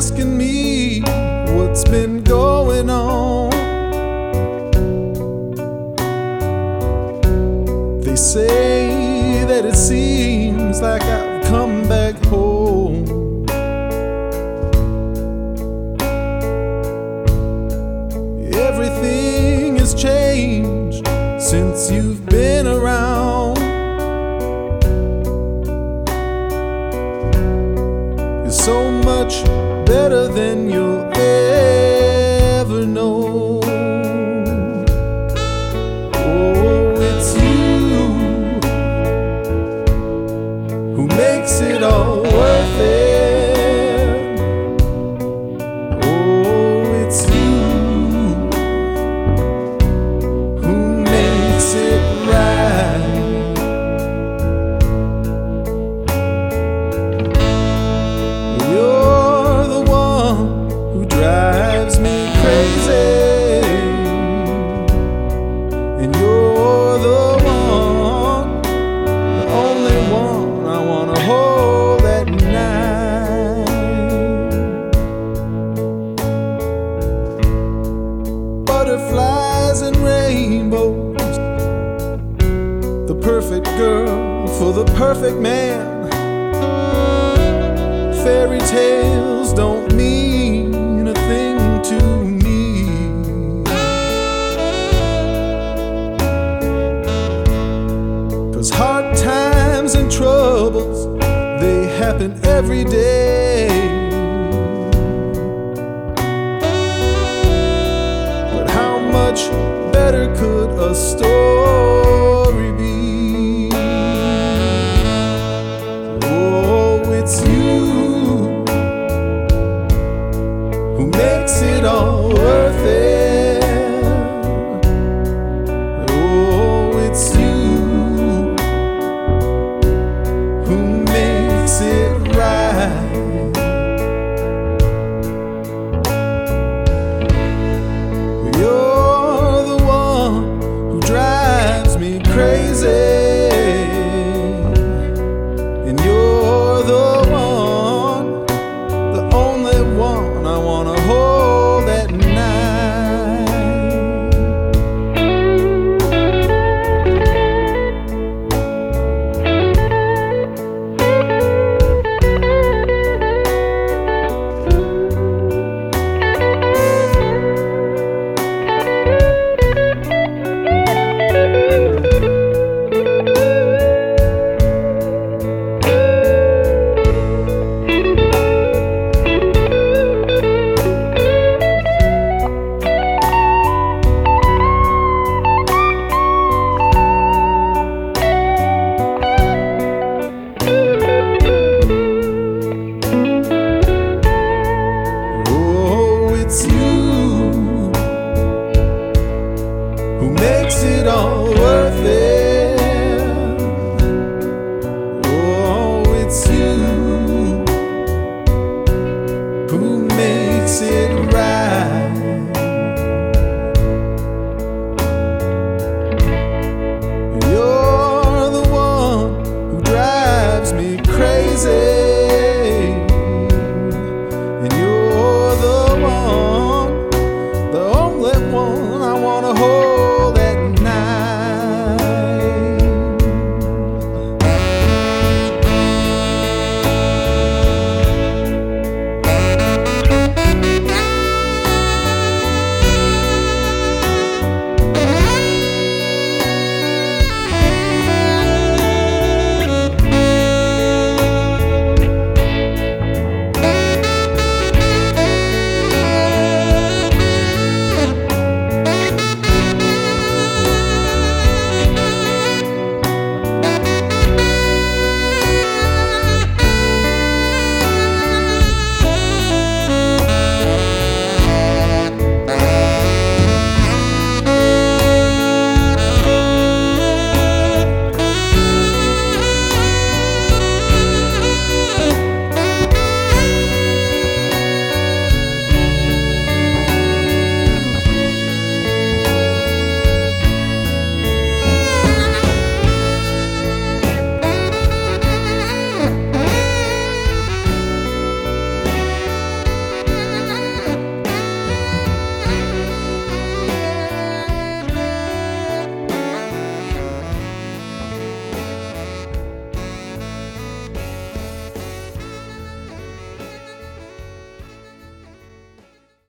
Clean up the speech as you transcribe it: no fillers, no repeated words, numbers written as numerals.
asking me what's been going on. They say that it seems like I've come back home. Everything has changed since you've been around. You're so much better than you'll ever know. Oh, it's you who makes it all worth it. Oh, it's you who makes it right. You're the one who drives me crazy, and you're the one, the only one I wanna hold at night. Butterflies and rainbows, the perfect girl for the perfect man. Fairy tales don't mean a thing to me, 'cause hard times and troubles, they happen every day. But how much better could a story be? Oh, it's you who makes it all worth it. Oh, it's you who makes it right. You're the one who drives me crazy.